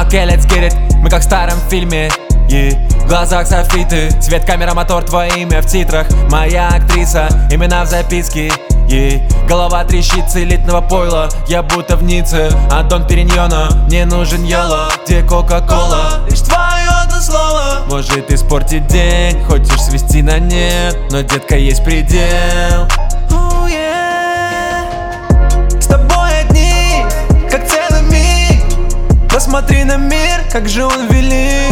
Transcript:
Okay, let's get it. Мы как в старом фильме. В глазах софиты, свет, камера, мотор, твое имя в титрах. Моя актриса, имена в записке. Голова трещит с элитного пойла. Я будто в Ницце, а Дон Периньона. Мне нужен йоло, где Кока-Кола. Лишь твое одно слово может испортить день. Хочешь свести на нет, но, детка, есть предел. С тобой одни, как целый миг. Посмотри на мир, как же он велик.